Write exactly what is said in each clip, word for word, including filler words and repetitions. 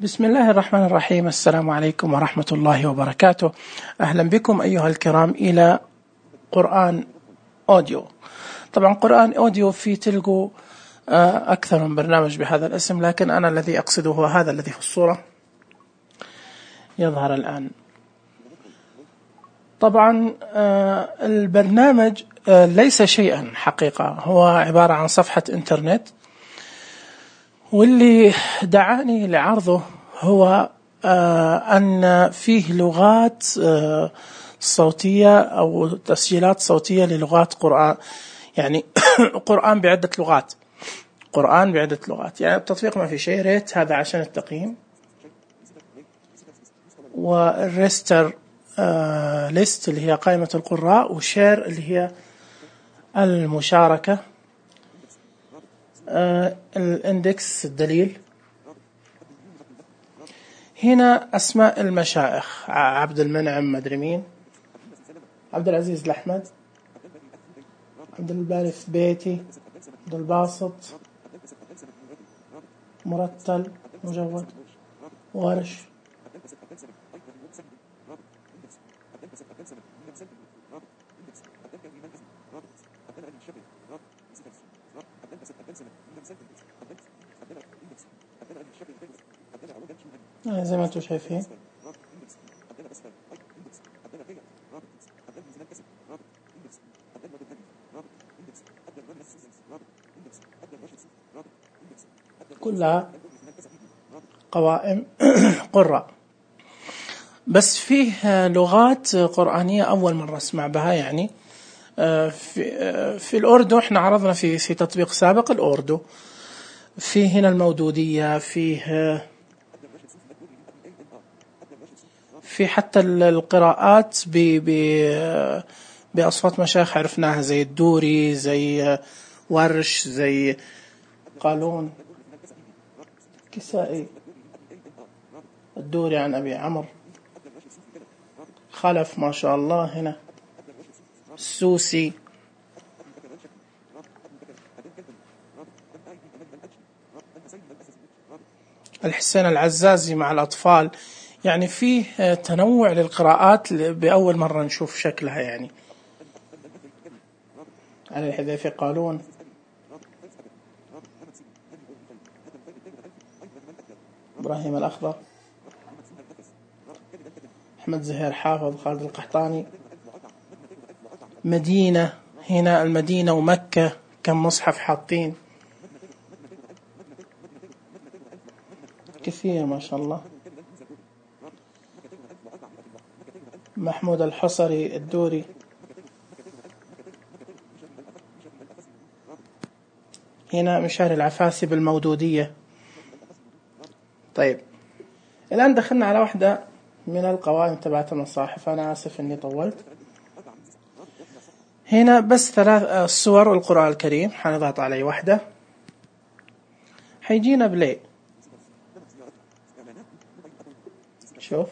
بسم الله الرحمن الرحيم. السلام عليكم ورحمة الله وبركاته. أهلا بكم أيها الكرام إلى قرآن أوديو. طبعا قرآن أوديو في تلقوا أكثر من برنامج بهذا الاسم، لكن أنا الذي أقصده هو هذا الذي في الصورة يظهر الآن. طبعا البرنامج ليس شيئا حقيقة، هو عبارة عن صفحة إنترنت، واللي دعاني لعرضه هو أن فيه لغات صوتية أو تسجيلات صوتية للغات قرآن، يعني قرآن بعدة لغات، قرآن بعدة لغات. يعني التطبيق ما في شيء، ريت هذا عشان التقييم، والريستر ليست اللي هي قائمة القراء، وشير اللي هي المشاركة، الاندكس الدليل. هنا أسماء المشايخ: عبد المنعم مدري مين، عبد العزيز الأحمد، عبد الباري الثبيتي، عبد الباسط، مرتل، مجود، ورش. يعني زي ما انتم شايفين كلها قوائم قراء، بس فيه لغات قرآنية أول مرة أسمع بها. يعني في في الأوردو احنا عرضنا في في تطبيق سابق الأوردو، في هنا المودودية، فيه في حتى القراءات ب بأصوات مشايخ عرفناها، زي الدوري، زي ورش، زي قالون، كسائي، الدوري عن أبي عمرو، خلف ما شاء الله، هنا السوسي، الحسين العزازي مع الأطفال. يعني فيه تنوع للقراءات بأول مرة نشوف شكلها. يعني علي الحذيفي، قالون، إبراهيم الأخضر، أحمد زهير حافظ، خالد القحطاني، مدينة، هنا المدينة ومكة، كم مصحف حاطين، كثير ما شاء الله. محمود الحصري، الدوري، هنا مشاري العفاسي بالمودودية. طيب الآن دخلنا على واحدة من القوائم تبعت المصاحف. أنا آسف إني طولت. هنا بس ثلاث صور القرآن الكريم، حنضغط على واحدة حيجينا بلاي. شوف،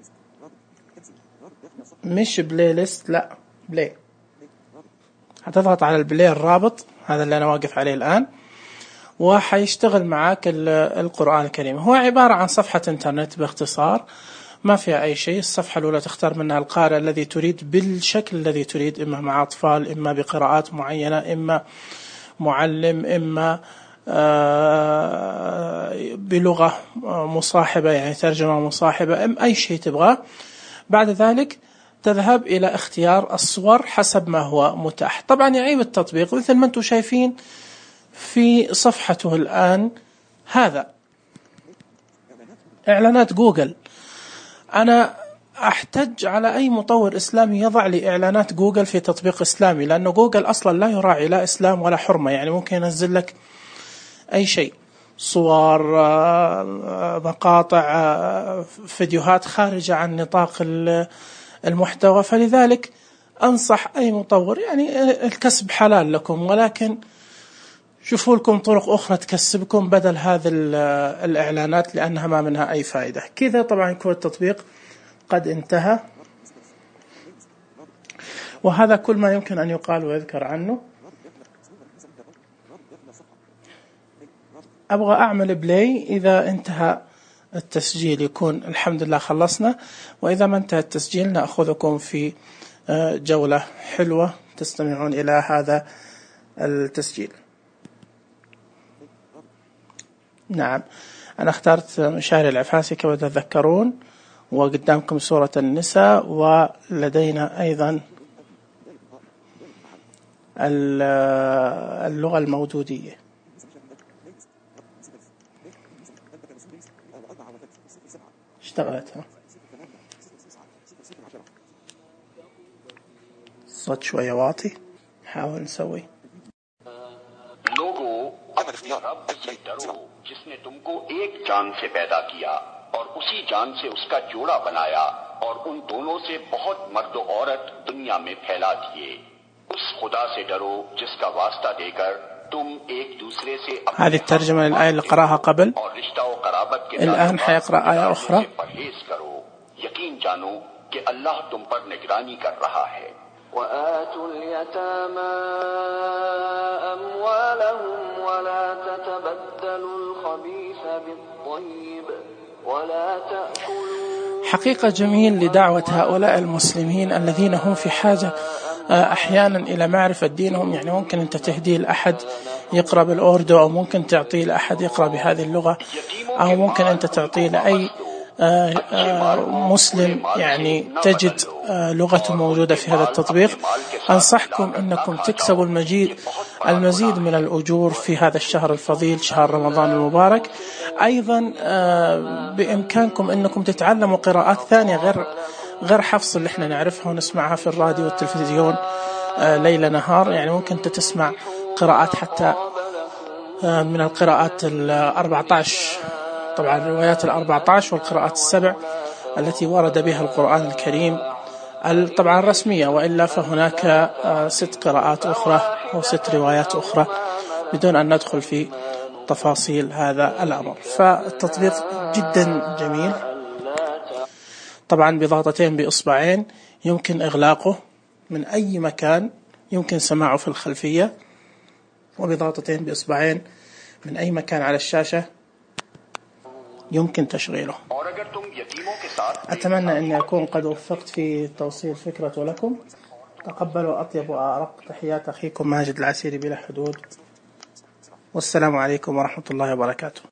مش بلاي ليست، لا بلاي. هتضغط على البلاي الرابط هذا اللي أنا واقف عليه الآن، وحيشتغل معاك القرآن الكريم. هو عبارة عن صفحة انترنت باختصار، ما فيها أي شيء. الصفحة الأولى تختار منها القارئ الذي تريد بالشكل الذي تريد، إما مع أطفال، إما بقراءات معينة، إما معلم، إما بلغة مصاحبة يعني ترجمة مصاحبة، إما أي شيء تبغاه. بعد ذلك تذهب إلى اختيار الصور حسب ما هو متاح. طبعا يعيب التطبيق مثل ما أنتم شايفين في صفحته الآن، هذا إعلانات جوجل. أنا أحتج على أي مطور إسلامي يضع لي إعلانات جوجل في تطبيق إسلامي، لأنه جوجل أصلا لا يراعي لا إسلام ولا حرمة. يعني ممكن ينزل لك أي شيء، صور، مقاطع، فيديوهات خارجة عن نطاق المحتوى. فلذلك أنصح أي مطور، يعني الكسب حلال لكم، ولكن شوفوا لكم طرق أخرى تكسبكم بدل هذه الإعلانات، لأنها ما منها أي فائدة. كذا طبعا يكون التطبيق قد انتهى، وهذا كل ما يمكن أن يقال ويذكر عنه. أبغى أعمل بلاي إذا انتهى التسجيل يكون الحمد لله خلصنا، وإذا ما انتهى التسجيل نأخذكم في جولة حلوة تستمعون إلى هذا التسجيل. نعم، أنا اخترت مشاري العفاسي كما تذكرون، وقدامكم سورة النساء، ولدينا أيضا اللغة المودودية. اشتغلت ها، الصوت شوية واطي، نحاول نسوي. लोगों, अपने रब से डरो जिसने तुमको एक जान से पैदा किया और उसी जान से उसका जोड़ा बनाया और उन दोनों से बहुत मर्द औरत दुनिया में फैला दिए। उस खुदा से डरो जिसका वास्ता देकर तुम एक दूसरे से هذه الترجمة للآية اللي قرأها قبل. और रिश्ता और कराबत के الآن حيقرأ آية أخرى. परहेज करो, यकीन जानो कि अल्लाह तुम पर निगरानी कर रहा है। وآتوا اليتامى أموالهم ولا تتبدلوا الخبيث بالطيب ولا تأكلوا. حقيقة جميل لدعوة هؤلاء المسلمين الذين هم في حاجة أحيانا إلى معرفة دينهم. يعني ممكن أنت تهديه لأحد يقرأ بالأوردو، أو ممكن تعطيه لأحد يقرأ بهذه اللغة، أو ممكن أنت تعطيه لأي مسلم يعني تجد لغته موجودة في هذا التطبيق. أنصحكم أنكم تكسبوا المزيد المزيد من الأجور في هذا الشهر الفضيل، شهر رمضان المبارك. أيضا بإمكانكم أنكم تتعلموا قراءات ثانية غير غير حفص اللي احنا نعرفها ونسمعها في الراديو والتلفزيون ليل نهار. يعني ممكن تسمع قراءات حتى من القراءات الأربعة عشر، طبعا الروايات الأربعة عشر والقراءات السبع التي ورد بها القرآن الكريم طبعا الرسمية، وإلا فهناك ست قراءات أخرى أو ست روايات أخرى بدون أن ندخل في تفاصيل هذا الأمر. فالتطبيق جدا جميل. طبعا بضغطتين بإصبعين يمكن إغلاقه من أي مكان، يمكن سماعه في الخلفية، وبضغطتين بإصبعين من أي مكان على الشاشة يمكن تشغيله. أتمنى أن أكون قد وفقت في توصيل فكرته لكم. تقبلوا أطيب وأرق تحيات أخيكم ماجد العسيري بلا حدود، والسلام عليكم ورحمة الله وبركاته.